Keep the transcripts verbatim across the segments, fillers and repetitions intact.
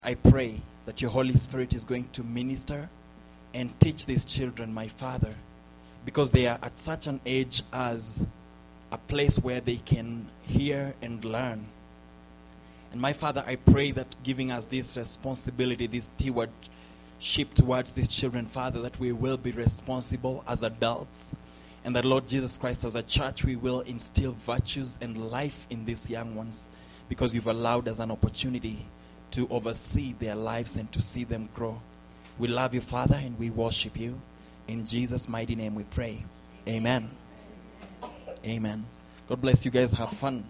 I pray that your Holy Spirit is going to minister and teach these children, my Father, because they are at such an age as a place where they can hear and learn. And my Father, I pray that giving us this responsibility, this stewardship towards these children, Father, that we will be responsible as adults, and that, Lord Jesus Christ, as a church, we will instill virtues and life in these young ones, because you've allowed us an opportunity to oversee their lives and to see them grow. We love you, Father, and we worship you. In Jesus' mighty name we pray. Amen. Amen. God bless you guys. Have fun.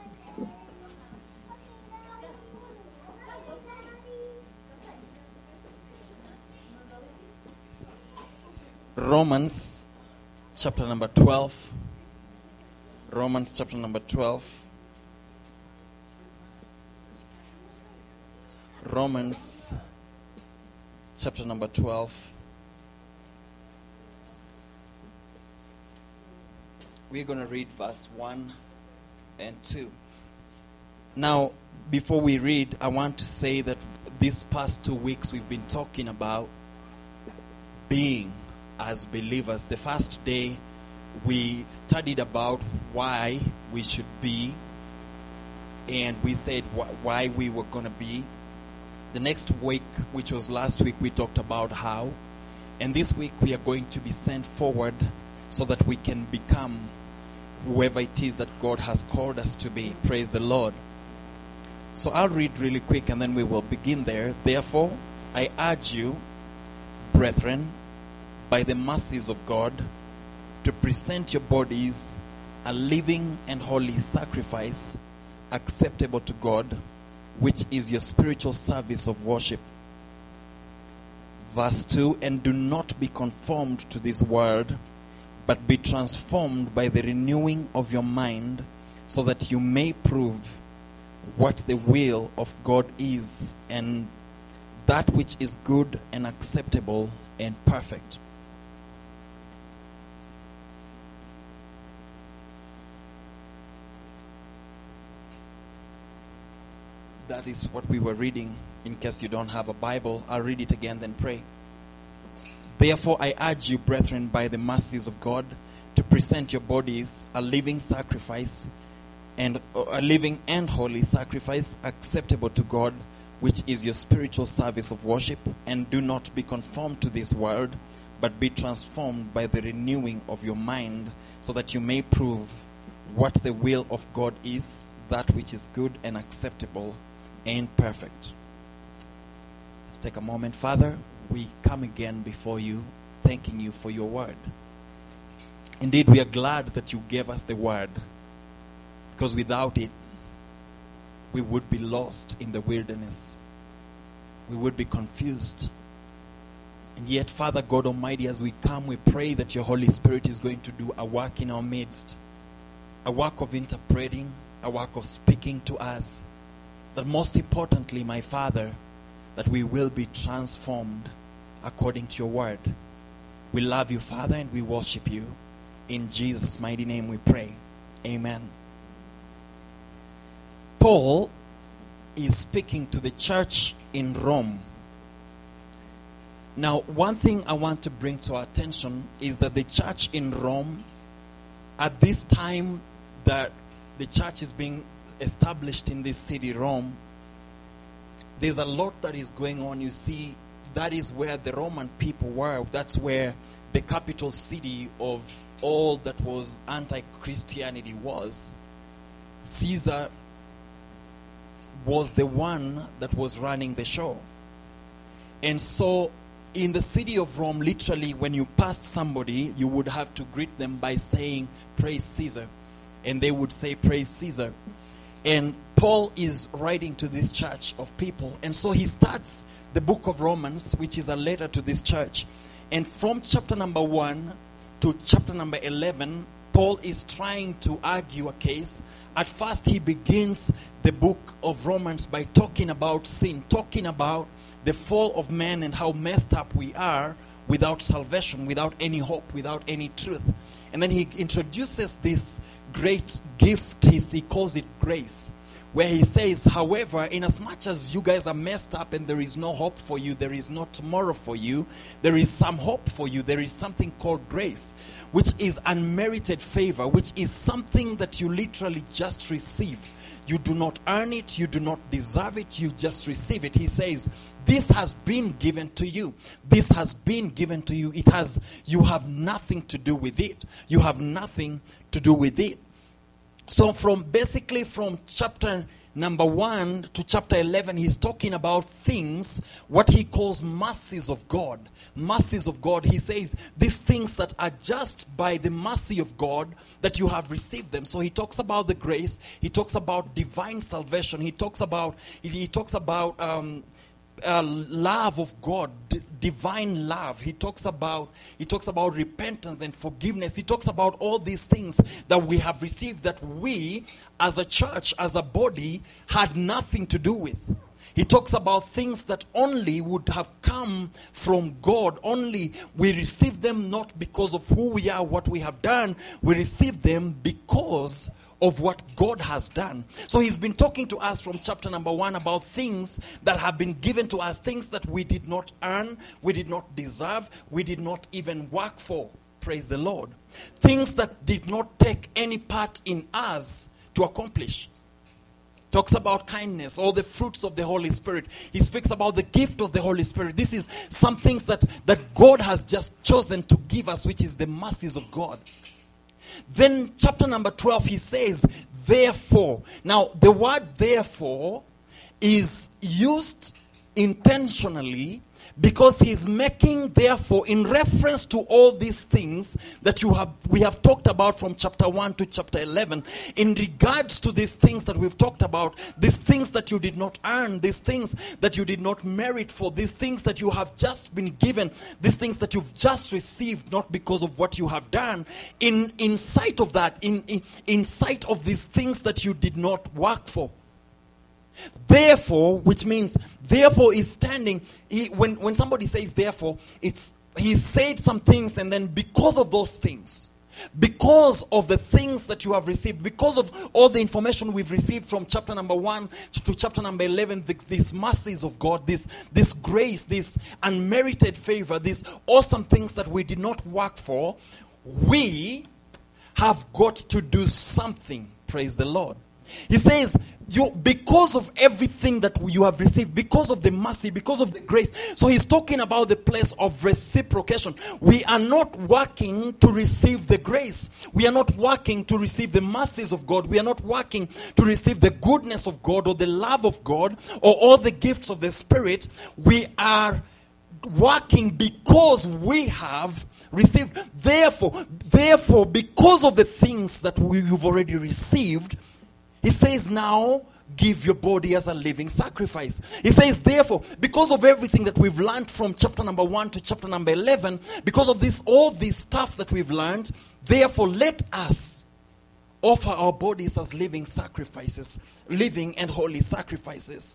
Romans chapter number twelve. Romans chapter number twelve. Romans chapter number twelve. We're going to read verse one and two. Now, before we read, I want to say that these past two weeks we've been talking about being as believers. The first day we studied about why we should be, and we said wh- why we were going to be. The next week, which was last week, we talked about how. And this week we are going to be sent forward so that we can become whoever it is that God has called us to be. Praise the Lord. So I'll read really quick and then we will begin there. Therefore, I urge you, brethren, by the mercies of God, to present your bodies a living and holy sacrifice, acceptable to God, which is your spiritual service of worship. Verse two, and do not be conformed to this world, but be transformed by the renewing of your mind, so that you may prove what the will of God is, and that which is good and acceptable and perfect. That is what we were reading. In case you don't have a Bible, I'll read it again, then pray. Therefore, I urge you, brethren, by the mercies of God, to present your bodies a living sacrifice, and a living and holy sacrifice, acceptable to God, which is your spiritual service of worship. And do not be conformed to this world, but be transformed by the renewing of your mind, so that you may prove what the will of God is, that which is good and acceptable and perfect. Let's take a moment. Father, we come again before you, thanking you for your word. Indeed, we are glad that you gave us the word, because without it, we would be lost in the wilderness. We would be confused. And yet, Father God Almighty, as we come, we pray that your Holy Spirit is going to do a work in our midst, a work of interpreting, a work of speaking to us. That most importantly, my Father, that we will be transformed according to your word. We love you, Father, and we worship you. In Jesus' mighty name we pray. Amen. Paul is speaking to the church in Rome. Now, one thing I want to bring to our attention is that the church in Rome, at this time that the church is being established in this city, Rome, there's a lot that is going on. You see, that is where the Roman people were. That's where the capital city of all that was anti-Christianity was. Caesar was the one that was running the show. And so in the city of Rome, literally, when you passed somebody, you would have to greet them by saying, "Praise Caesar." And they would say, "Praise Caesar." And Paul is writing to this church of people. And so he starts the book of Romans, which is a letter to this church. And from chapter number one to chapter number eleven, Paul is trying to argue a case. At first, he begins the book of Romans by talking about sin, talking about the fall of man and how messed up we are without salvation, without any hope, without any truth. And then he introduces this great gift. He calls it grace, where he says, however, inasmuch as you guys are messed up and there is no hope for you, there is no tomorrow for you, there is some hope for you. There is something called grace, which is unmerited favor, which is something that you literally just receive. You do not earn it, you do not deserve it, you just receive it. He says, this has been given to you. This has been given to you. It has, you have nothing to do with it. You have nothing to do with it. So from basically from chapter number one to chapter eleven, he's talking about things, what he calls mercies of God. Mercies of God. He says these things that are just by the mercy of God that you have received them. So he talks about the grace. He talks about divine salvation. He talks about, he talks about um, Uh, love of God, d- divine love. He talks about he talks about repentance and forgiveness. He talks about all these things that we have received that we as a church, as a body, had nothing to do with. He talks about things that only would have come from God. Only we receive them not because of who we are, what we have done. We receive them because of what God has done. So he's been talking to us from chapter number one about things that have been given to us, things that we did not earn, we did not deserve, we did not even work for. Praise the Lord. Things that did not take any part in us to accomplish. Talks about kindness, all the fruits of the Holy Spirit. He speaks about the gift of the Holy Spirit. This is some things that, that God has just chosen to give us, which is the mercies of God. Then chapter number twelve, he says, therefore. Now, the word therefore is used intentionally because he's making therefore in reference to all these things that you have we have talked about from chapter one to chapter eleven. In regards to these things that we've talked about, these things that you did not earn, these things that you did not merit for, these things that you have just been given, these things that you've just received, not because of what you have done. In, in sight of that, in, in, in sight of these things that you did not work for. Therefore, which means therefore is standing. He, when, when somebody says therefore, it's he said some things and then because of those things, because of the things that you have received, because of all the information we've received from chapter number one to chapter number eleven, the, these mercies of God, this, this grace, this unmerited favor, these awesome things that we did not work for, we have got to do something. Praise the Lord. He says, you, because of everything that you have received, because of the mercy, because of the grace. So he's talking about the place of reciprocation. We are not working to receive the grace. We are not working to receive the mercies of God. We are not working to receive the goodness of God or the love of God or all the gifts of the Spirit. We are working because we have received. Therefore, therefore, because of the things that we, you've already received, he says now, give your body as a living sacrifice. He says, therefore, because of everything that we've learned from chapter number one to chapter number eleven, because of this, all this stuff that we've learned, therefore let us offer our bodies as living sacrifices, living and holy sacrifices.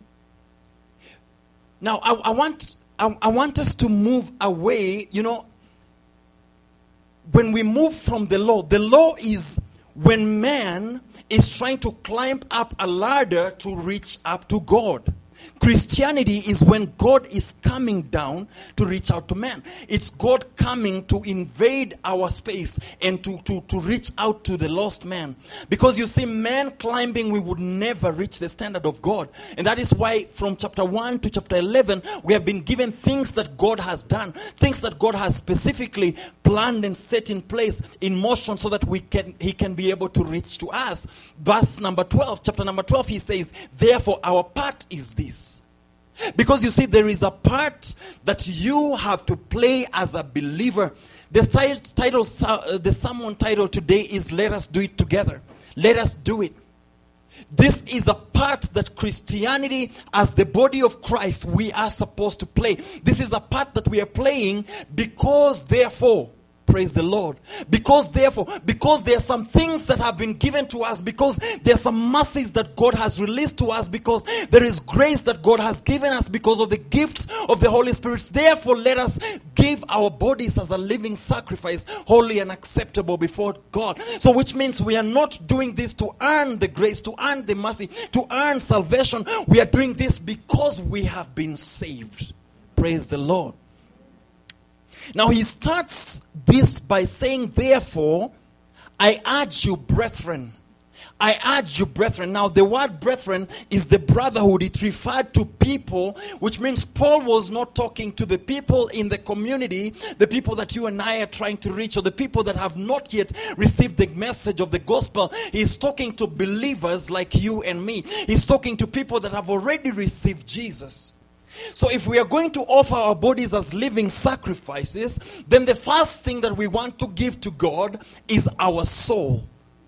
Now, I, I want, I, I want us to move away. You know, when we move from the law, the law is when man is trying to climb up a ladder to reach up to God. Christianity is when God is coming down to reach out to man. It's God coming to invade our space and to, to, to reach out to the lost man. Because you see, man climbing, we would never reach the standard of God. And that is why from chapter one to chapter eleven, we have been given things that God has done. Things that God has specifically planned and set in place, in motion, so that we can He can be able to reach to us. Verse number twelve, chapter number twelve, he says, therefore our part is this. Because you see, there is a part that you have to play as a believer. The title, the sermon title today is "Let Us Do It Together." Let us do it. This is a part that Christianity, as the body of Christ, we are supposed to play. This is a part that we are playing because, therefore, Praise the Lord. Because therefore, because there are some things that have been given to us, because there are some mercies that God has released to us, because there is grace that God has given us because of the gifts of the Holy Spirit. Therefore, let us give our bodies as a living sacrifice, holy and acceptable before God. So which means we are not doing this to earn the grace, to earn the mercy, to earn salvation. We are doing this because we have been saved. Praise the Lord. Now he starts this by saying, therefore, I urge you, brethren. I urge you, brethren. Now the word brethren is the brotherhood. It referred to people, which means Paul was not talking to the people in the community, the people that you and I are trying to reach, or the people that have not yet received the message of the gospel. He's talking to believers like you and me. He's talking to people that have already received Jesus. So if we are going to offer our bodies as living sacrifices, then the first thing that we want to give to God is our soul.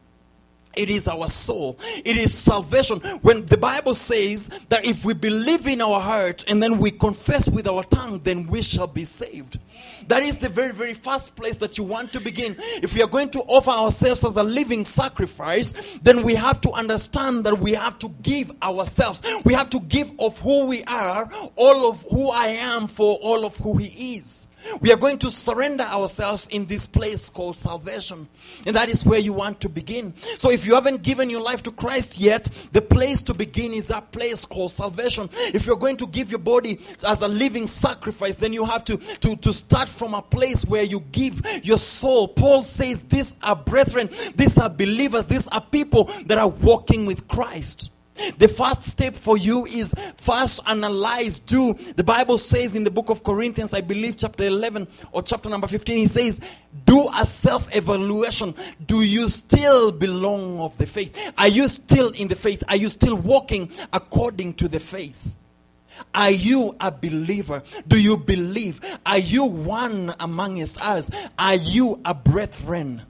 It is our soul. It is salvation. When the Bible says that if we believe in our heart and then we confess with our tongue, then we shall be saved. That is the very, very first place that you want to begin. If we are going to offer ourselves as a living sacrifice, then we have to understand that we have to give ourselves. We have to give of who we are, all of who I am, for all of who He is. We are going to surrender ourselves in this place called salvation. And that is where you want to begin. So if you haven't given your life to Christ yet, the place to begin is that place called salvation. If you're going to give your body as a living sacrifice, then you have to, to, to start from a place where you give your soul. Paul says these are brethren, these are believers, these are people that are walking with Christ. The first step for you is first analyze, do. The Bible says in the book of Corinthians, I believe chapter eleven or chapter number fifteen, he says, do a self-evaluation. Do you still belong of the faith? Are you still in the faith? Are you still walking according to the faith? Are you a believer? Do you believe? Are you one amongst us? Are you a brethren?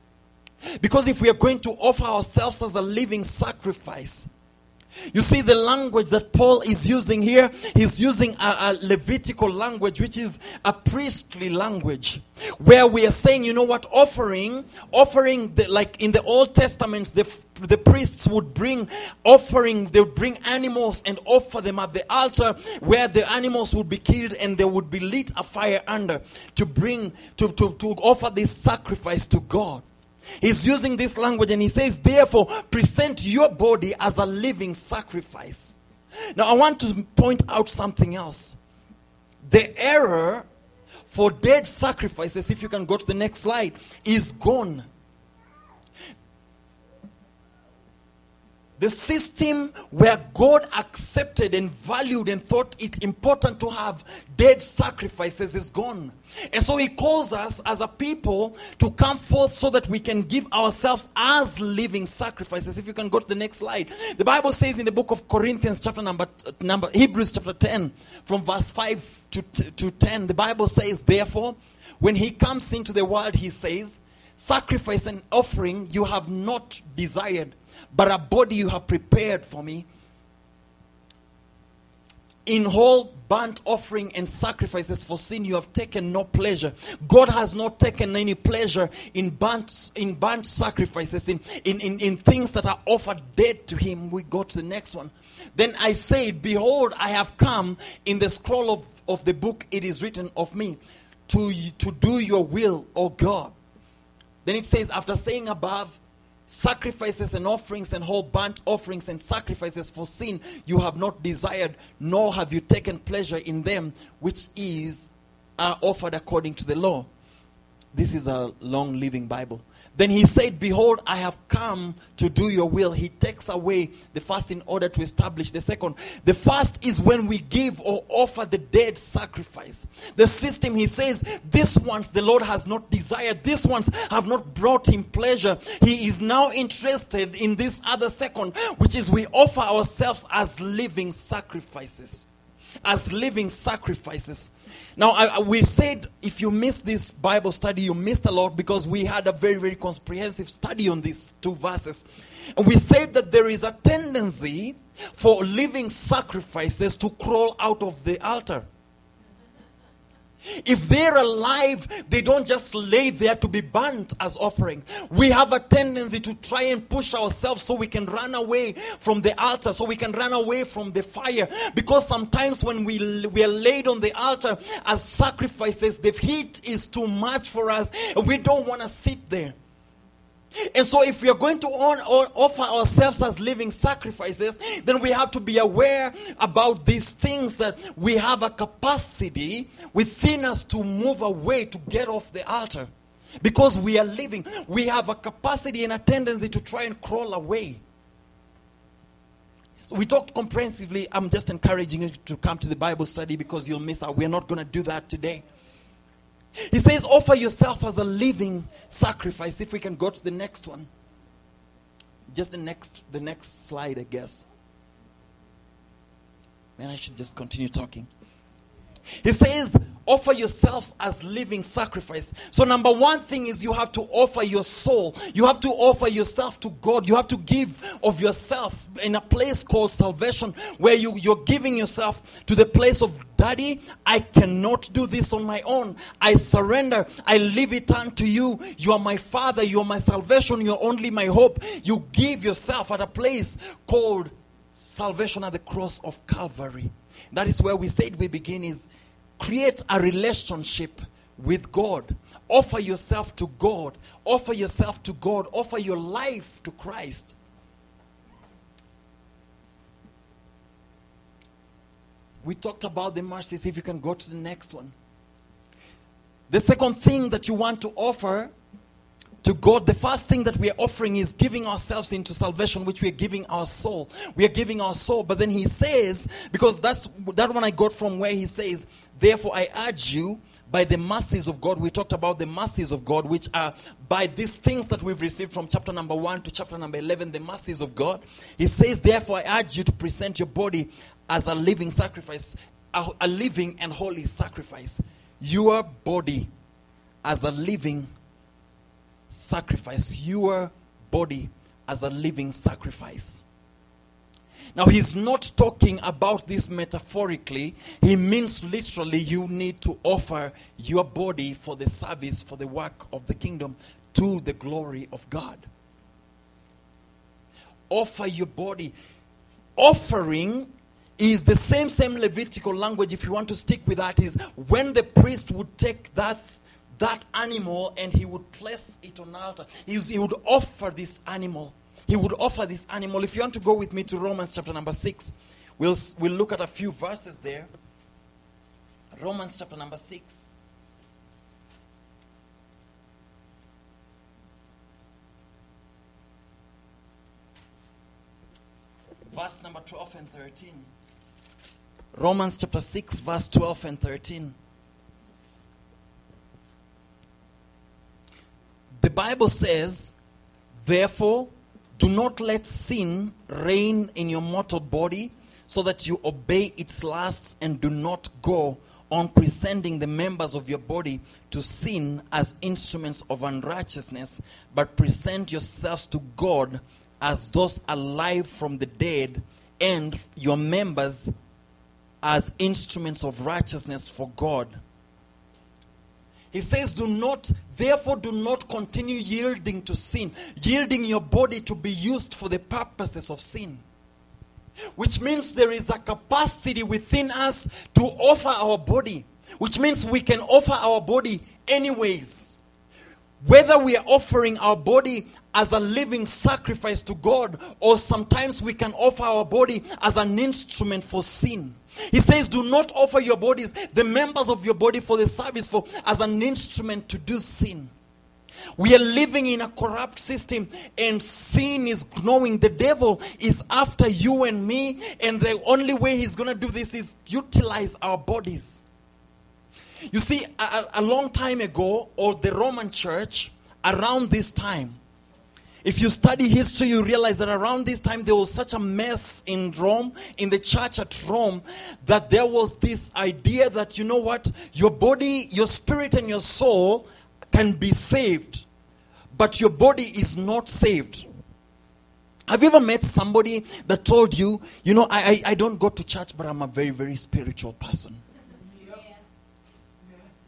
Because if we are going to offer ourselves as a living sacrifice, you see the language that Paul is using here, he's using a, a Levitical language, which is a priestly language, where we are saying, you know what, offering, offering, the, like in the Old Testament, the, the priests would bring offering, they would bring animals and offer them at the altar, where the animals would be killed and there would be lit a fire under to bring, to, to, to offer this sacrifice to God. He's using this language and he says, therefore, present your body as a living sacrifice. Now, I want to point out something else. The error for dead sacrifices, if you can go to the next slide, is gone. The system where God accepted and valued and thought it important to have dead sacrifices is gone. And so he calls us as a people to come forth so that we can give ourselves as living sacrifices. If you can go to the next slide. The Bible says in the book of Corinthians chapter number, number Hebrews chapter ten, from verse five to, to ten, the Bible says, therefore, when he comes into the world, he says, sacrifice and offering you have not desired, but a body you have prepared for me. In whole burnt offering and sacrifices for sin you have taken no pleasure. God has not taken any pleasure in burnt, in burnt sacrifices, in, in, in, in things that are offered dead to him. We go to the next one. Then I said, behold, I have come. In the scroll of, of the book it is written of me, to, to do your will, O God. Then it says, after saying above, sacrifices and offerings and whole burnt offerings and sacrifices for sin you have not desired, nor have you taken pleasure in them, which is are offered according to the law. This is a long living Bible. Then he said, behold, I have come to do your will. He takes away the first in order to establish the second. The first is when we give or offer the dead sacrifice. The system, he says, these ones the Lord has not desired. These ones have not brought him pleasure. He is now interested in this other second, which is we offer ourselves as living sacrifices. As living sacrifices. Now, I, we said if you missed this Bible study, you missed a lot, because we had a very, very comprehensive study on these two verses. And we said that there is a tendency for living sacrifices to crawl out of the altar. If they're alive, they don't just lay there to be burnt as offering. We have a tendency to try and push ourselves so we can run away from the altar, so we can run away from the fire. Because sometimes when we, we are laid on the altar as sacrifices, the heat is too much for us, and we don't want to sit there. And so if we are going to on, or offer ourselves as living sacrifices, then we have to be aware about these things, that we have a capacity within us to move away, to get off the altar. Because we are living, we have a capacity and a tendency to try and crawl away. So we talked comprehensively. I'm just encouraging you to come to the Bible study because you'll miss out. We're not going to do that today. He says, offer yourself as a living sacrifice. If we can go to the next one. Just the next, the next slide, I guess. Man, I should just continue talking. He says, offer yourselves as living sacrifice. So number one thing is you have to offer your soul. You have to offer yourself to God. You have to give of yourself in a place called salvation, where you, you're giving yourself to the place of, Daddy, I cannot do this on my own. I surrender. I leave it unto you. You are my Father. You are my salvation. You are only my hope. You give yourself at a place called salvation at the cross of Calvary. That is where we said we begin, is create a relationship with God. Offer yourself to God. Offer yourself to God. Offer your life to Christ. We talked about the mercies. If you can go to the next one. The second thing that you want to offer to God, the first thing that we are offering is giving ourselves into salvation, which we are giving our soul. We are giving our soul. But then he says, because that's that one I got from where he says, therefore I urge you by the mercies of God. We talked about the mercies of God, which are by these things that we've received from chapter number one to chapter number eleven, the mercies of God. He says, therefore I urge you to present your body as a living sacrifice, a, a living and holy sacrifice. Your body as a living sacrifice. Your body as a living sacrifice. Now he's not talking about this metaphorically. He means literally you need to offer your body for the service, for the work of the kingdom, to the glory of God. Offer your body. Offering is the same, same Levitical language. If you want to stick with that, is when the priest would take that that animal and he would place it on altar. He, he would offer this animal. He would offer this animal. If you want to go with me to Romans chapter number six, we'll, we'll look at a few verses there. Romans chapter number six. Verse number twelve and thirteen. Romans chapter six, verse twelve and thirteen. The Bible says, therefore, do not let sin reign in your mortal body, so that you obey its lusts, and do not go on presenting the members of your body to sin as instruments of unrighteousness, but present yourselves to God as those alive from the dead, and your members as instruments of righteousness for God. He says, do not, therefore do not continue yielding to sin, yielding your body to be used for the purposes of sin. Which means there is a capacity within us to offer our body. Which means we can offer our body anyways. Whether we are offering our body as a living sacrifice to God, or sometimes we can offer our body as an instrument for sin. He says, do not offer your bodies, the members of your body, for the service, for as an instrument to do sin. We are living in a corrupt system, and sin is growing. The devil is after you and me, and the only way he's going to do this is utilize our bodies. You see, a, a long time ago, or the Roman church, around this time, if you study history, you realize that around this time there was such a mess in Rome, in the church at Rome, that there was this idea that, you know what, your body, your spirit and your soul can be saved, but your body is not saved. Have you ever met somebody that told you, you know, I, I, I don't go to church, but I'm a very, very spiritual person?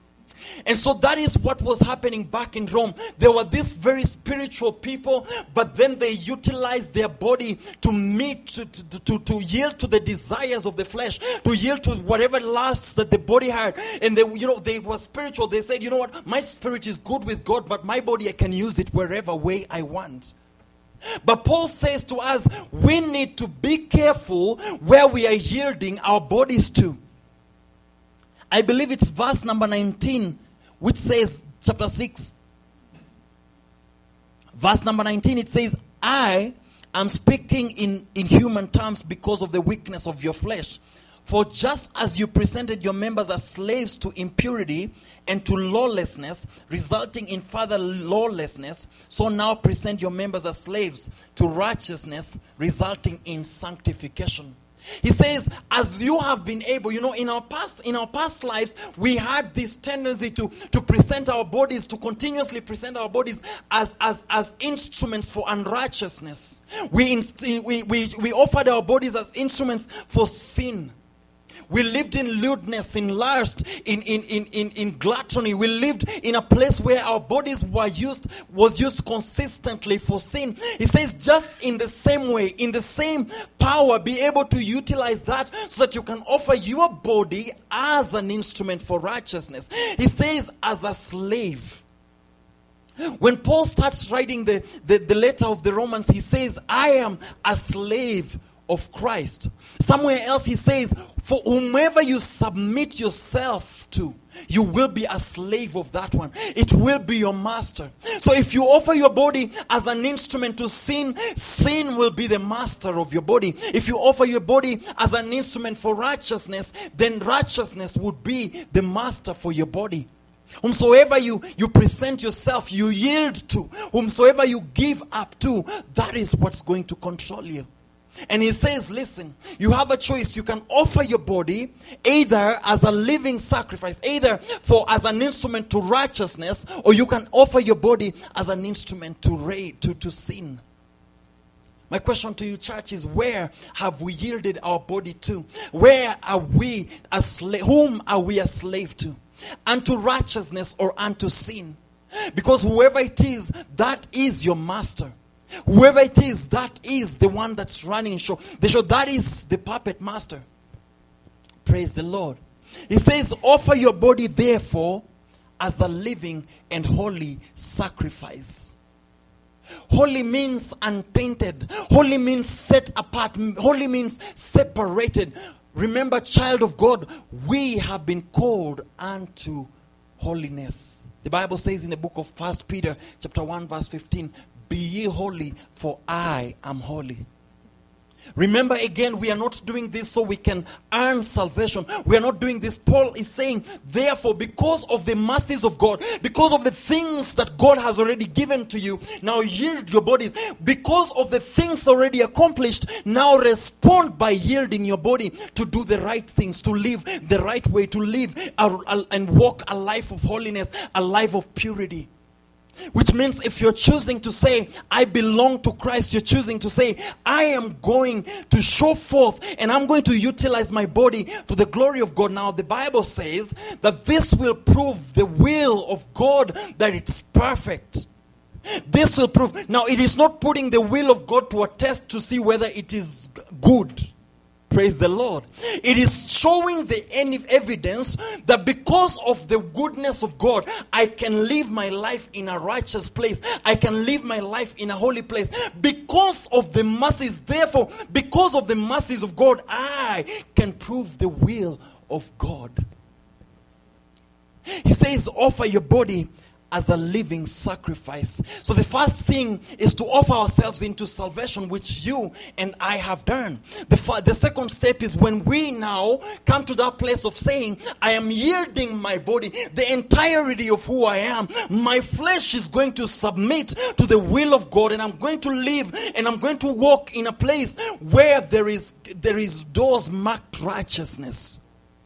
And so that is what was happening back in Rome. There were these very spiritual people, but then they utilized their body to meet, to, to, to, to yield to the desires of the flesh, to yield to whatever lusts that the body had. And they, you know, they were spiritual. They said, you know what, my spirit is good with God, but my body, I can use it wherever way I want. But Paul says to us, we need to be careful where we are yielding our bodies to. I believe it's verse number nineteen, which says, chapter six, verse number nineteen, it says, I am speaking in, in human terms because of the weakness of your flesh. For just as you presented your members as slaves to impurity and to lawlessness, resulting in further lawlessness, so now present your members as slaves to righteousness, resulting in sanctification. He says, as you have been able, you know, in our past, in our past lives, we had this tendency to, to present our bodies, to continuously present our bodies as, as, as instruments for unrighteousness. We, inst- we, we, we offered our bodies as instruments for sin. We lived in lewdness, in lust, in, in, in, in, in gluttony. We lived in a place where our bodies were used, was used consistently for sin. He says, just in the same way, in the same power, be able to utilize that so that you can offer your body as an instrument for righteousness. He says, as a slave. When Paul starts writing the, the, the letter of the Romans, he says, I am a slave of Christ. Somewhere else he says, for whomever you submit yourself to, you will be a slave of that one. It will be your master. So if you offer your body as an instrument to sin, sin will be the master of your body. If you offer your body as an instrument for righteousness, then righteousness would be the master for your body. Whomsoever you, you present yourself, you yield to, whomsoever you give up to, that is what's going to control you. And he says, listen, you have a choice. You can offer your body either as a living sacrifice, either for as an instrument to righteousness, or you can offer your body as an instrument to ra- to, to sin. My question to you, church, is where have we yielded our body to? Where are we a slave? Whom are we a slave to? Unto righteousness or unto sin? Because whoever it is, that is your master. Whoever it is, that is the one that's running the show. The show, that is the puppet master. Praise the Lord. He says, offer your body therefore as a living and holy sacrifice. Holy means untainted. Holy means set apart. Holy means separated. Remember, child of God, we have been called unto holiness. The Bible says in the book of First Peter chapter one verse fifteen, be ye holy, for I am holy. Remember again, we are not doing this so we can earn salvation. We are not doing this. Paul is saying, therefore, because of the mercies of God, because of the things that God has already given to you, now yield your bodies. Because of the things already accomplished, now respond by yielding your body to do the right things, to live the right way, to live a, a, and walk a life of holiness, a life of purity. Which means if you're choosing to say, I belong to Christ, you're choosing to say, I am going to show forth and I'm going to utilize my body to the glory of God. Now, the Bible says that this will prove the will of God, that it's perfect. This will prove. Now, it is not putting the will of God to a test to see whether it is good. Praise the Lord. It is showing the evidence that because of the goodness of God, I can live my life in a righteous place. I can live my life in a holy place. Because of the mercies, therefore, because of the mercies of God, I can prove the will of God. He says, offer your body as a living sacrifice. So the first thing is to offer ourselves into salvation, which you and I have done. The, fa- the second step is when we now come to that place of saying, I am yielding my body, the entirety of who I am. My flesh is going to submit to the will of God, and I'm going to live and I'm going to walk in a place where there is there is doors marked righteousness.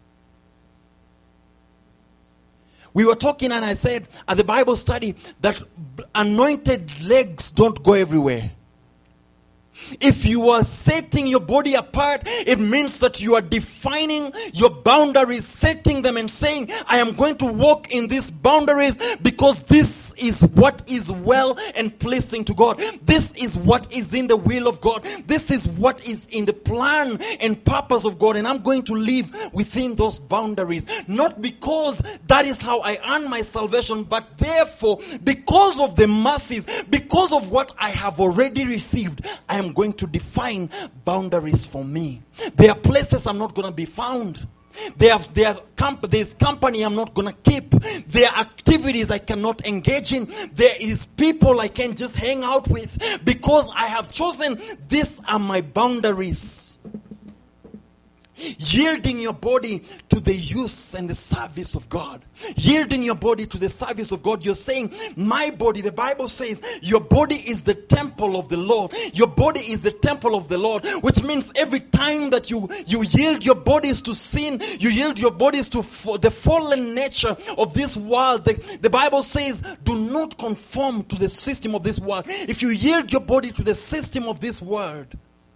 We were talking and I said at the Bible study that anointed legs don't go everywhere. If you are setting your body apart, it means that you are defining your boundaries, setting them and saying, I am going to walk in these boundaries because this is what is well and pleasing to God. This is what is in the will of God. This is what is in the plan and purpose of God. And I'm going to live within those boundaries. Not because that is how I earn my salvation, but therefore, because of the mercies, because of what I have already received, I am going to define boundaries for me. There are places I'm not going to be found. There are, there are comp- there's company I'm not going to keep. There are activities I cannot engage in. There is people I can just hang out with because I have chosen these are my boundaries. Yielding your body to the use and the service of God. Yielding your body to the service of God. You're saying, my body, the Bible says, your body is the temple of the Lord. Your body is the temple of the Lord. Which means every time that you, you yield your bodies to sin, you yield your bodies to f- the fallen nature of this world. The, the Bible says, do not conform to the system of this world. If you yield your body to the system of this world,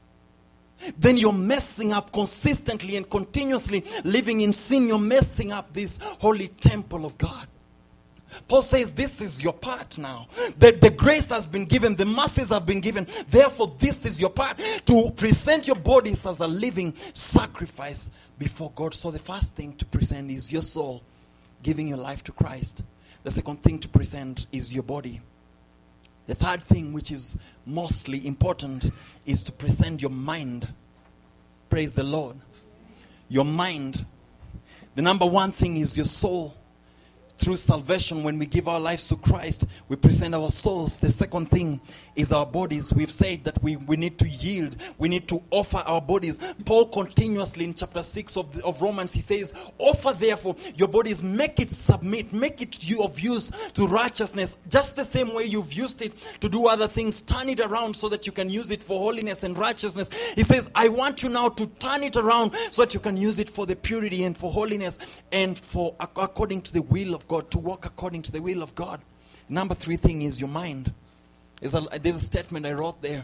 then you're messing up consistently and continuously living in sin. You're messing up this holy temple of God. Paul says this is your part now. The, the grace has been given. The mercies have been given. Therefore, this is your part. To present your bodies as a living sacrifice before God. So the first thing to present is your soul. Giving your life to Christ. The second thing to present is your body. The third thing, which is mostly important, is to present your mind. Praise the Lord. Your mind. The number one thing is your soul. Through salvation, when we give our lives to Christ, we present our souls. The second thing is our bodies. We've said that we, we need to yield. We need to offer our bodies. Paul continuously in chapter six of, the, of Romans, he says, offer therefore your bodies, make it submit, make it you of use to righteousness. Just the same way you've used it to do other things, turn it around so that you can use it for holiness and righteousness. He says, I want you now to turn it around so that you can use it for the purity and for holiness and for according to the will of God, to walk according to the will of God. Number three thing is your mind. There's a, there's a statement I wrote there.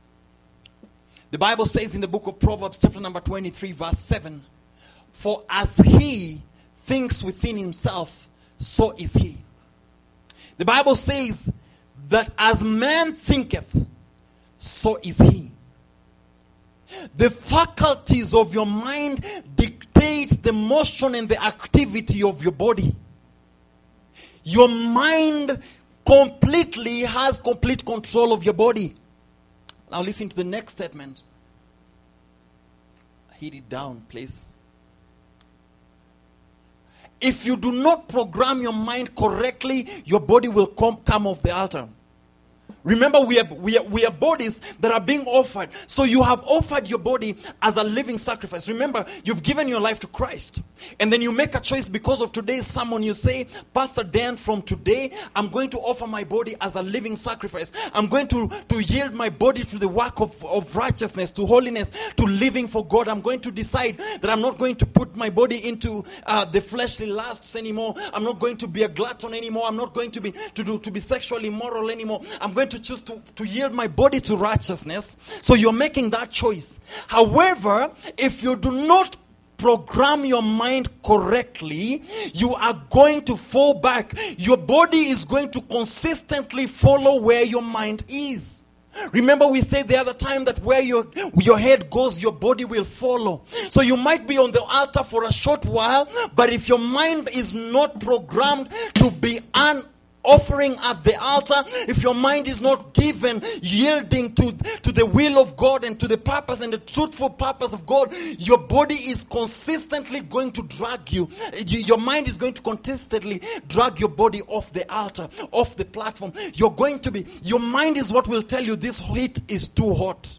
The Bible says in the book of Proverbs, chapter number twenty-three, verse seven, for as he thinks within himself, so is he. The Bible says that as man thinketh, so is he. The faculties of your mind dictate the motion and the activity of your body. Your mind completely has complete control of your body. Now listen to the next statement. Hit it down, please. If you do not program your mind correctly, your body will come, come off the altar. Remember, we are, we, are, we are bodies that are being offered. So you have offered your body as a living sacrifice. Remember, you've given your life to Christ. And then you make a choice because of today's sermon. You say, Pastor Dan, from today, I'm going to offer my body as a living sacrifice. I'm going to, to yield my body to the work of, of righteousness, to holiness, to living for God. I'm going to decide that I'm not going to put my body into uh, the fleshly lusts anymore. I'm not going to be a glutton anymore. I'm not going to be to do to be sexually immoral anymore. I'm going to choose to, to yield my body to righteousness. So you're making that choice. However, if you do not program your mind correctly, you are going to fall back. Your body is going to consistently follow where your mind is. Remember, we said the other time that where your, your head goes, your body will follow. So you might be on the altar for a short while, but if your mind is not programmed to be un offering at the altar, if your mind is not given, yielding to, to the will of God and to the purpose and the truthful purpose of God, your body is consistently going to drag you. Your mind is going to consistently drag your body off the altar, off the platform. You're going to be, your mind is what will tell you this heat is too hot.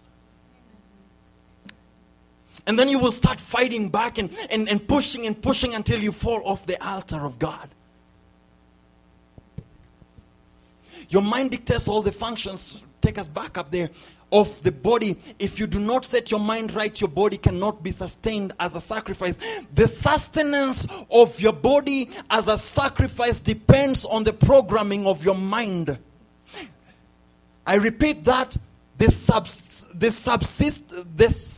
And then you will start fighting back and, and, and pushing and pushing until you fall off the altar of God. Your mind dictates all the functions, take us back up there, of the body. If you do not set your mind right, your body cannot be sustained as a sacrifice. The sustenance of your body as a sacrifice depends on the programming of your mind. I repeat that. the subs, the subsist, this,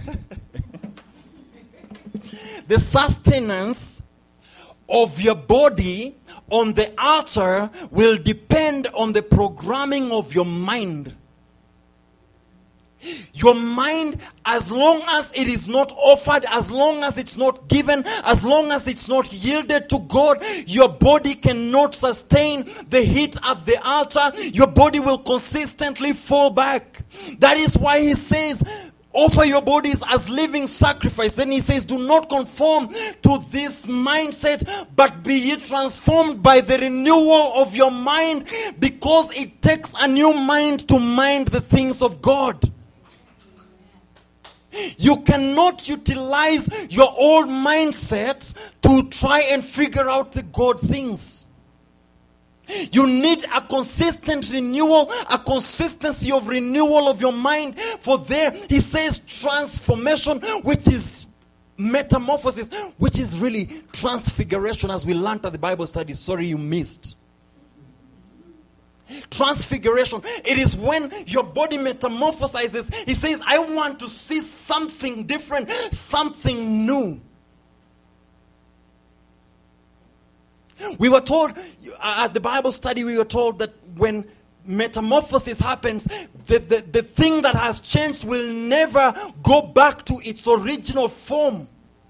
the sustenance of your body on the altar will depend on the programming of your mind. Your mind, as long as it is not offered, as long as it's not given, as long as it's not yielded to God, your body cannot sustain the heat at the altar. Your body will consistently fall back. That is why he says, offer your bodies as living sacrifice. Then he says, do not conform to this mindset, but be ye transformed by the renewal of your mind, because it takes a new mind to mind the things of God. You cannot utilize your old mindset to try and figure out the God things. You need a consistent renewal, a consistency of renewal of your mind. For there, he says transformation, which is metamorphosis, which is really transfiguration, as we learned at the Bible study. Sorry you missed. Transfiguration. It is when your body metamorphosizes. He says, I want to see something different, something new. We were told, at the Bible study, we were told that when metamorphosis happens, the, the, the thing that has changed will never go back to its original form.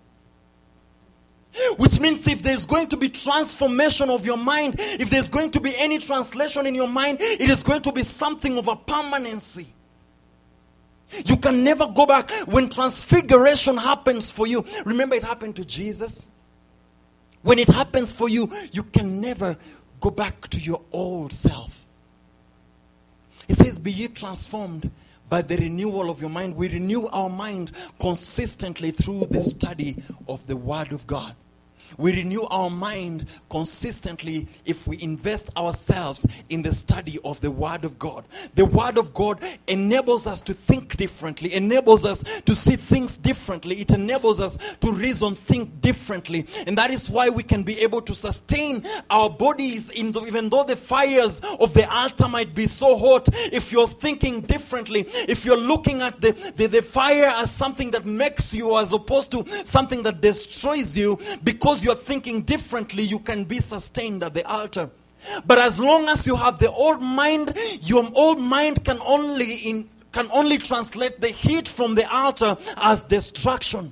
Which means if there's going to be transformation of your mind, if there's going to be any translation in your mind, it is going to be something of a permanency. You can never go back. When transfiguration happens for you, remember it happened to Jesus? When it happens for you, you can never go back to your old self. It says, be ye transformed by the renewal of your mind. We renew our mind consistently through the study of the Word of God. We renew our mind consistently if we invest ourselves in the study of the Word of God. The Word of God enables us to think differently, enables us to see things differently. It enables us to reason, think differently. And that is why we can be able to sustain our bodies, in the, even though the fires of the altar might be so hot. If you're thinking differently, if you're looking at the, the, the fire as something that makes you as opposed to something that destroys you, because you're thinking differently, you can be sustained at the altar. But as long as you have the old mind, your old mind can only in, can only translate the heat from the altar as destruction.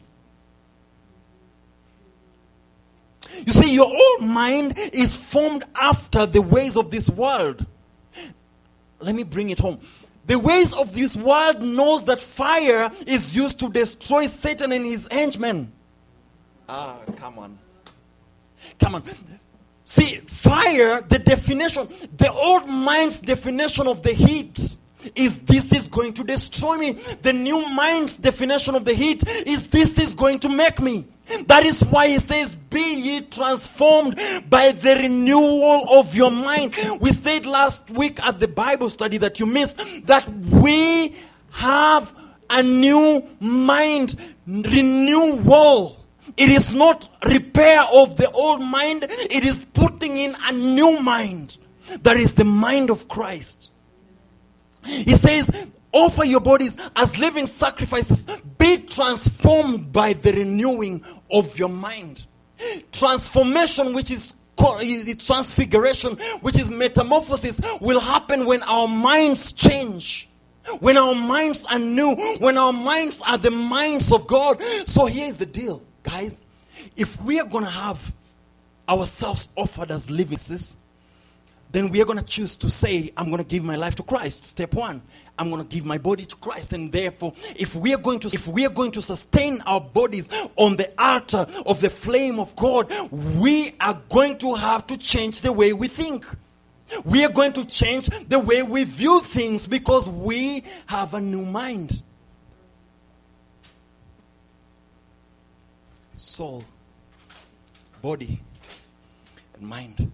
You see, your old mind is formed after the ways of this world. Let me bring it home. The ways of this world knows that fire is used to destroy Satan and his henchmen. Ah, come on. Come on. See, fire, the definition, the old mind's definition of the heat is this is going to destroy me. The new mind's definition of the heat is this is going to make me. That is why he says, be ye transformed by the renewal of your mind. We said last week at the Bible study that you missed that we have a new mind, renewal. It is not repair of the old mind. It is putting in a new mind. That is the mind of Christ. He says, offer your bodies as living sacrifices. Be transformed by the renewing of your mind. Transformation, which is transfiguration, which is metamorphosis, will happen when our minds change. When our minds are new. When our minds are the minds of God. So here's the deal. Guys, if we are going to have ourselves offered as living sacrifices, then we are going to choose to say, I'm going to give my life to Christ. Step one, I'm going to give my body to Christ. And therefore, if we are going to, if we are going to sustain our bodies on the altar of the flame of God, we are going to have to change the way we think. We are going to change the way we view things because we have a new mind. Soul, body, and mind.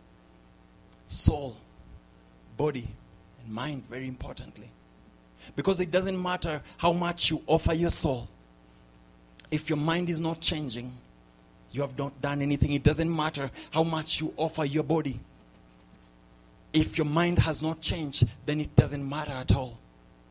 Soul, body, and mind, very importantly. Because it doesn't matter how much you offer your soul. If your mind is not changing, you have not done anything. It doesn't matter how much you offer your body. If your mind has not changed, then it doesn't matter at all.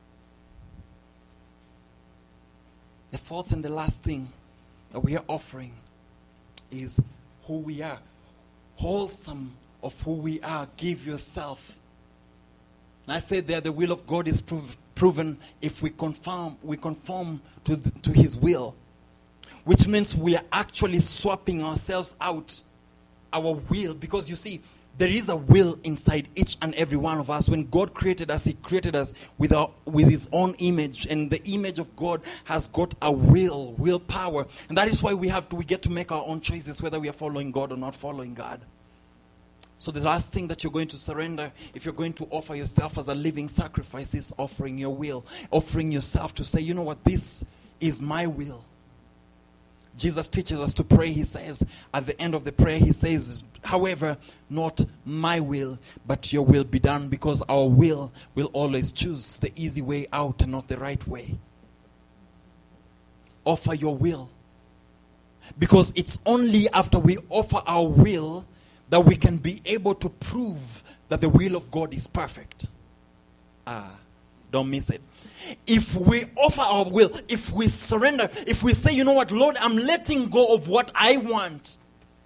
The fourth and the last thing that we are offering is who we are. Wholesome of who we are. Give yourself. And I said there, the will of God is prov- proven if we conform, we conform to, the, to His will. Which means we are actually swapping ourselves out, our will. Because you see, there is a will inside each and every one of us. When God created us, He created us with, our, with His own image. And the image of God has got a will, willpower. And that is why we have to, we get to make our own choices, whether we are following God or not following God. So the last thing that you're going to surrender, if you're going to offer yourself as a living sacrifice, is offering your will. Offering yourself to say, you know what, this is my will. Jesus teaches us to pray. He says, at the end of the prayer, He says, however, not my will, but your will be done. Because our will will always choose the easy way out and not the right way. Offer your will. Because it's only after we offer our will that we can be able to prove that the will of God is perfect. Ah, don't miss it. If we offer our will, if we surrender, if we say, you know what, Lord, I'm letting go of what I want.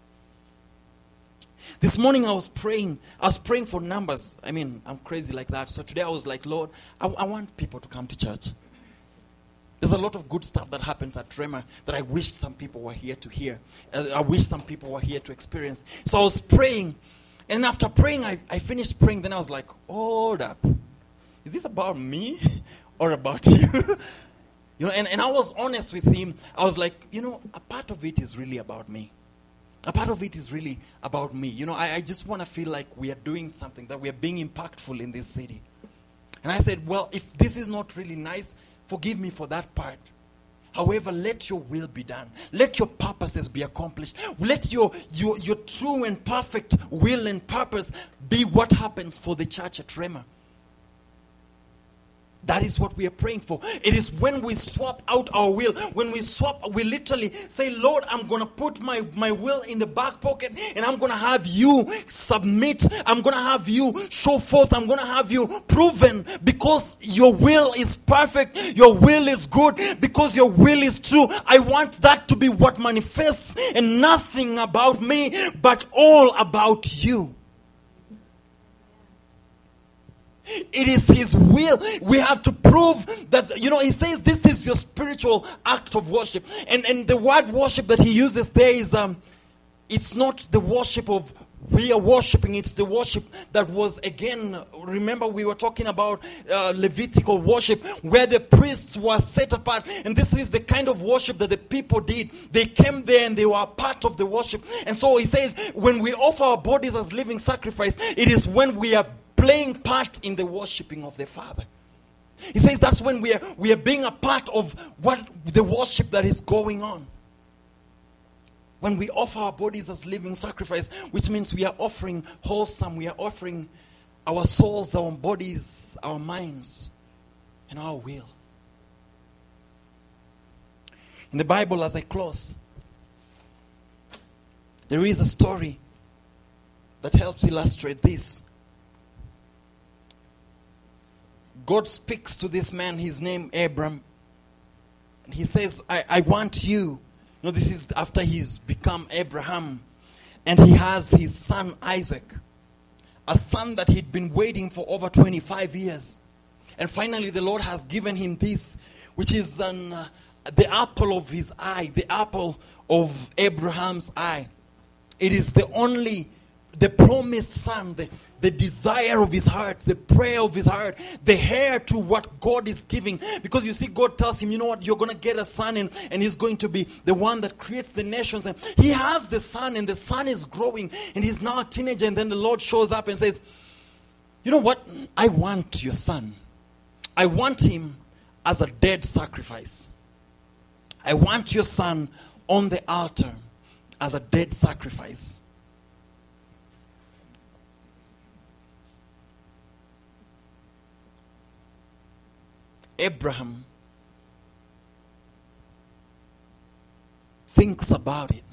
This morning I was praying. I was praying for numbers. I mean, I'm crazy like that. So today I was like, Lord, I, I want people to come to church. There's a lot of good stuff that happens at Rhema that I wish some people were here to hear. Uh, I wish some people were here to experience. So I was praying. And after praying, I, I finished praying. Then I was like, hold up. Is this about me or about you? You know, and, and I was honest with him. I was like, you know, a part of it is really about me. A part of it is really about me. You know, I, I just want to feel like we are doing something, that we are being impactful in this city. And I said, well, if this is not really nice, forgive me for that part. However, let your will be done. Let your purposes be accomplished. Let your, your, your true and perfect will and purpose be what happens for the church at Rhema. That is what we are praying for. It is when we swap out our will, when we swap, we literally say, Lord, I'm going to put my, my will in the back pocket and I'm going to have you submit. I'm going to have you show forth. I'm going to have you proven, because your will is perfect. Your will is good, because your will is true. I want that to be what manifests, and nothing about me, but all about you. It is His will. We have to prove that, you know, He says this is your spiritual act of worship. And and the word worship that He uses there is, um, it's not the worship of we are worshiping. It's the worship that was, again, remember we were talking about uh, Levitical worship, where the priests were set apart. And this is the kind of worship that the people did. They came there and they were a part of the worship. And so He says, when we offer our bodies as living sacrifice, it is when we are playing part in the worshiping of the Father. He says that's when we are we are being a part of what the worship that is going on. When we offer our bodies as living sacrifice, which means we are offering wholesome, we are offering our souls, our bodies, our minds, and our will. In the Bible, as I close, there is a story that helps illustrate this. God speaks to this man, his name Abram. And He says, I, I want you. You know, this is after he's become Abraham. And he has his son Isaac. A son that he'd been waiting for over twenty-five years. And finally the Lord has given him this, which is an, uh, the apple of his eye. The apple of Abraham's eye. It is the only, the promised son, the, the desire of his heart, the prayer of his heart, the heir to what God is giving. Because you see, God tells him, you know what, you're going to get a son, and, and he's going to be the one that creates the nations. And he has the son, and the son is growing, and he's now a teenager. And then the Lord shows up and says, you know what, I want your son. I want him as a dead sacrifice. I want your son on the altar as a dead sacrifice. Abraham thinks about it,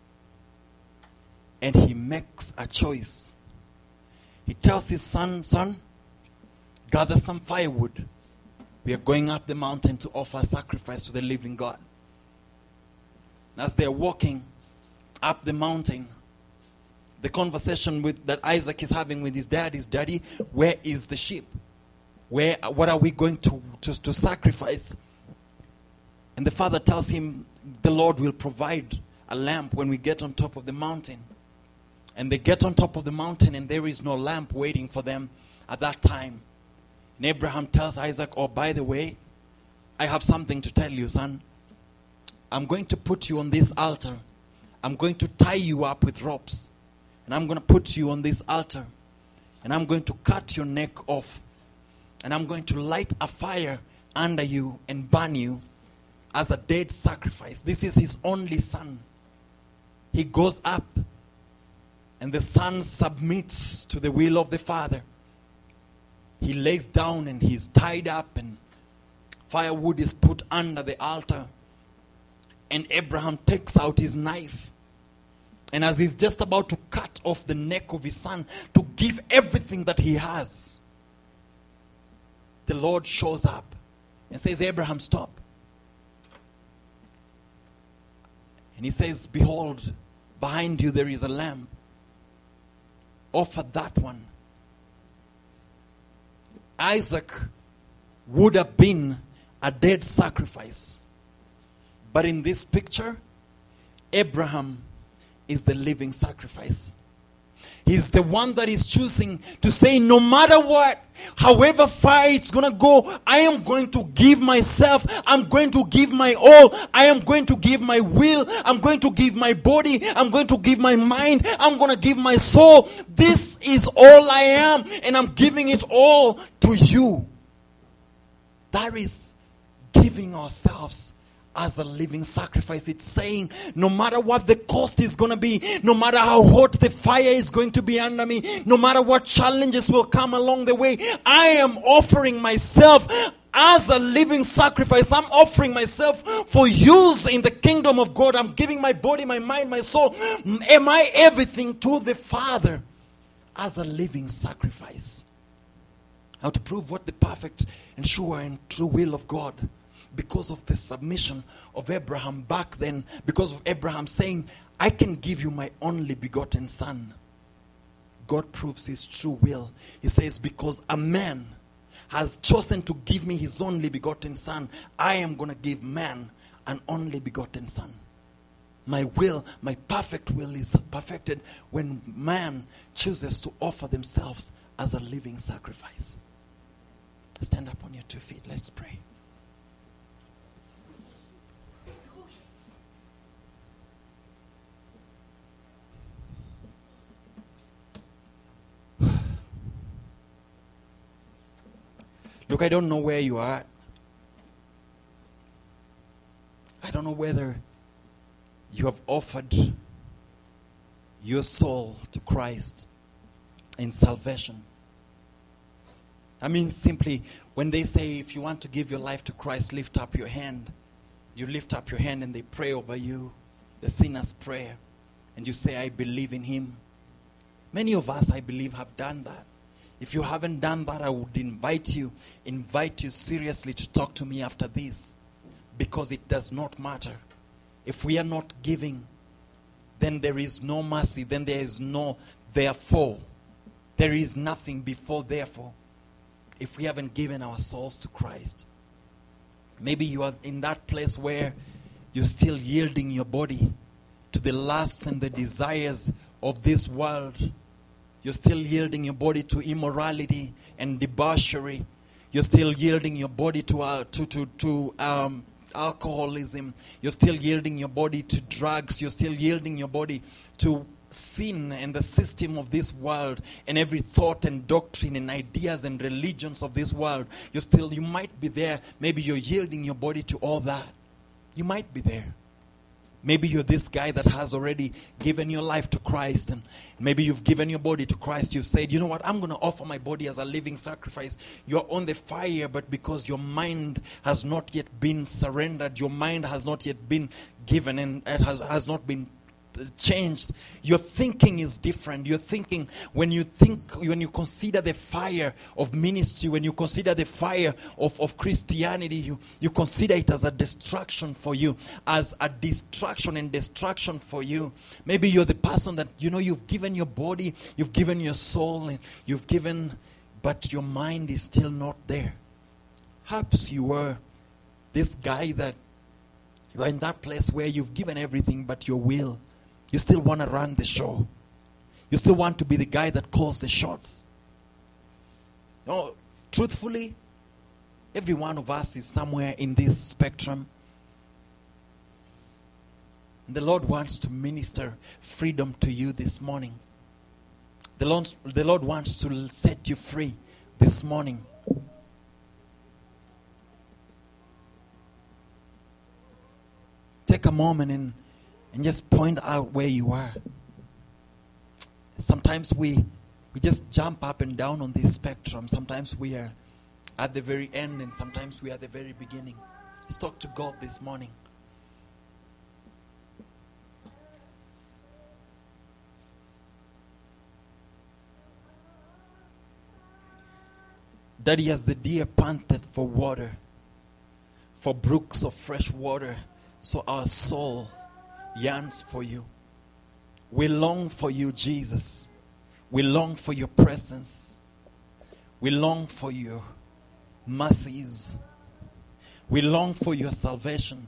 and he makes a choice. He tells his son, son, gather some firewood, We are going up the mountain to offer a sacrifice to the living God. And as they're walking up the mountain, the conversation with, that Isaac is having with his dad is, Daddy, where is the sheep? Where, what are we going to, to, to sacrifice? And the father tells him, the Lord will provide a lamp when we get on top of the mountain. And they get on top of the mountain and there is no lamp waiting for them at that time. And Abraham tells Isaac, oh, by the way, I have something to tell you, son. I'm going to put you on this altar. I'm going to tie you up with ropes. And I'm going to put you on this altar. And I'm going to cut your neck off. And I'm going to light a fire under you and burn you as a dead sacrifice. This is his only son. He goes up. And the son submits to the will of the father. He lays down and he's tied up. And firewood is put under the altar. And Abraham takes out his knife. And as he's just about to cut off the neck of his son to give everything that he has, the Lord shows up and says, Abraham, stop. And he says, behold, behind you there is a lamb. Offer that one. Isaac would have been a dead sacrifice. But in this picture, Abraham is the living sacrifice. He's the one that is choosing to say, no matter what, however far it's going to go, I am going to give myself. I'm going to give my all. I am going to give my will. I'm going to give my body. I'm going to give my mind. I'm going to give my soul. This is all I am, and I'm giving it all to you. That is giving ourselves as a living sacrifice. It's saying, no matter what the cost is going to be, no matter how hot the fire is going to be under me, no matter what challenges will come along the way, I am offering myself as a living sacrifice. I'm offering myself for use in the kingdom of God. I'm giving my body, my mind, my soul. Am I everything to the Father as a living sacrifice? How to prove what the perfect and sure and true will of God. Because of the submission of Abraham back then, because of Abraham saying, I can give you my only begotten son. God proves his true will. He says, because a man has chosen to give me his only begotten son, I am going to give man an only begotten son. My will, my perfect will is perfected when man chooses to offer themselves as a living sacrifice. Stand up on your two feet. Let's pray. Look, I don't know where you are. I don't know whether you have offered your soul to Christ in salvation. I mean, simply, when they say, if you want to give your life to Christ, lift up your hand. You lift up your hand and they pray over you, the sinner's prayer. And you say, I believe in him. Many of us, I believe, have done that. If you haven't done that, I would invite you, invite you seriously to talk to me after this. Because it does not matter. If we are not giving, then there is no mercy. Then there is no therefore. There is nothing before therefore. If we haven't given our souls to Christ. Maybe you are in that place where you're still yielding your body to the lusts and the desires of this world. You're still yielding your body to immorality and debauchery. You're still yielding your body to uh, to to, to um, alcoholism. You're still yielding your body to drugs. You're still yielding your body to sin and the system of this world and every thought and doctrine and ideas and religions of this world. You're still, you might be there. Maybe you're yielding your body to all that. You might be there. Maybe you're this guy that has already given your life to Christ, and maybe you've given your body to Christ. You've said, you know what, I'm going to offer my body as a living sacrifice. You're on the fire, but because your mind has not yet been surrendered, your mind has not yet been given, and it has, has not been uh, changed. Your thinking is different. Your thinking, when you think, when you consider the fire of ministry, when you consider the fire of, of Christianity, you, you consider it as a distraction for you, as a distraction and destruction for you. Maybe you're the person that, you know, you've given your body, you've given your soul, and you've given, but your mind is still not there. Perhaps you were this guy that you are in that place where you've given everything but your will. You still want to run the show. You still want to be the guy that calls the shots. No, truthfully, every one of us is somewhere in this spectrum. And the Lord wants to minister freedom to you this morning. The Lord, the Lord wants to set you free this morning. Take a moment and, and just point out where you are. Sometimes we we just jump up and down on this spectrum. Sometimes we are at the very end and sometimes we are at the very beginning. Let's talk to God this morning. Daddy, as the deer panteth for water, for brooks of fresh water, so our soul yearns for you. We long for you, Jesus. We long for your presence. We long for your mercies. We long for your salvation.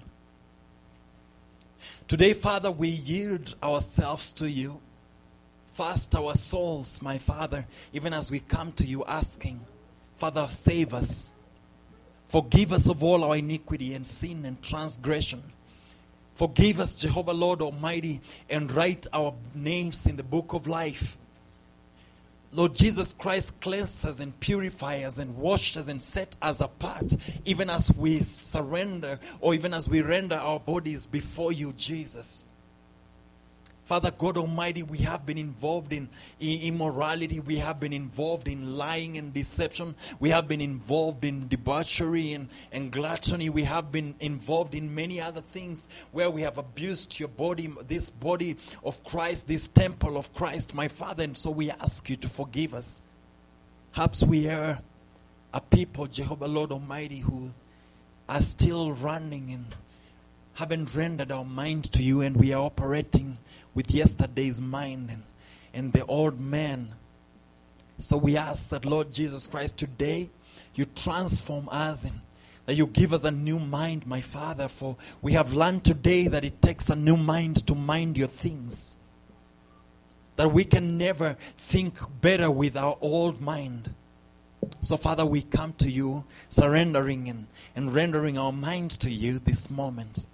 Today, Father, we yield ourselves to you. First, our souls, my Father, even as we come to you asking, Father, save us. Forgive us of all our iniquity and sin and transgression. Forgive us, Jehovah Lord Almighty, and write our names in the book of life. Lord Jesus Christ, cleanse us and purify us and wash us and set us apart, even as we surrender or even as we render our bodies before you, Jesus. Father God Almighty, we have been involved in immorality. We have been involved in lying and deception. We have been involved in debauchery and, and gluttony. We have been involved in many other things where we have abused your body, this body of Christ, this temple of Christ, my Father. And so we ask you to forgive us. Perhaps we are a people, Jehovah Lord Almighty, who are still running and haven't rendered our mind to you, and we are operating with yesterday's mind and, and the old man. So we ask that, Lord Jesus Christ, today you transform us and that you give us a new mind, my Father, for we have learned today that it takes a new mind to mind your things. That we can never think better with our old mind. So, Father, we come to you surrendering and, and rendering our mind to you this moment.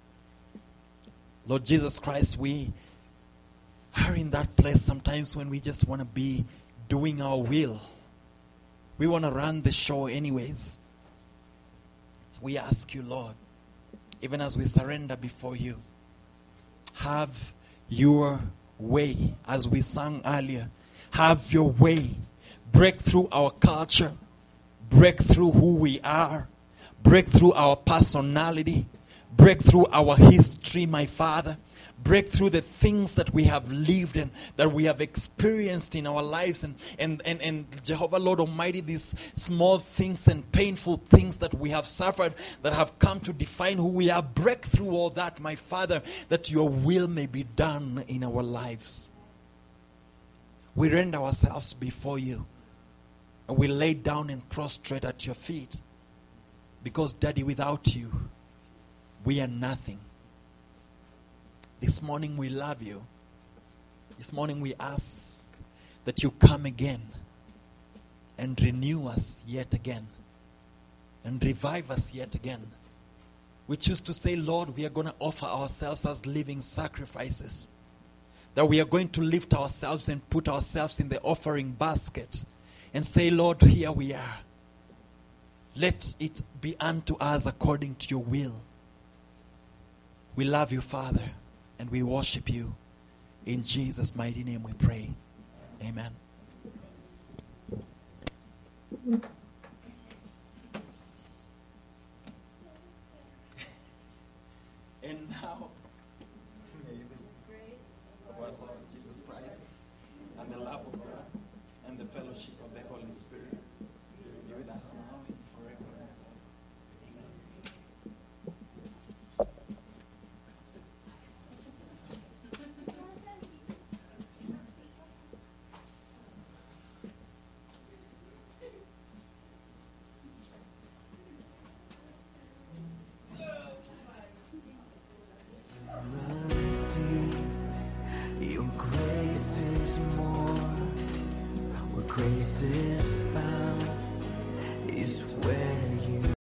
Lord Jesus Christ, we are in that place sometimes when we just want to be doing our will. We want to run the show anyways. So we ask you, Lord, even as we surrender before you, have your way, as we sang earlier. Have your way. Break through our culture. Break through who we are. Break through our personality. Break through our history, my Father. Break through the things that we have lived and that we have experienced in our lives. And, and, and, and Jehovah Lord Almighty, these small things and painful things that we have suffered that have come to define who we are. Break through all that, my Father, that your will may be done in our lives. We render ourselves before you. And we lay down and prostrate at your feet. Because, Daddy, without you, we are nothing. This morning we love you. This morning we ask that you come again and renew us yet again and revive us yet again. We choose to say, Lord, we are going to offer ourselves as living sacrifices. That we are going to lift ourselves and put ourselves in the offering basket and say, Lord, here we are. Let it be unto us according to your will. We love you, Father, and we worship you. In Jesus' mighty name we pray. Amen. And now, may the grace places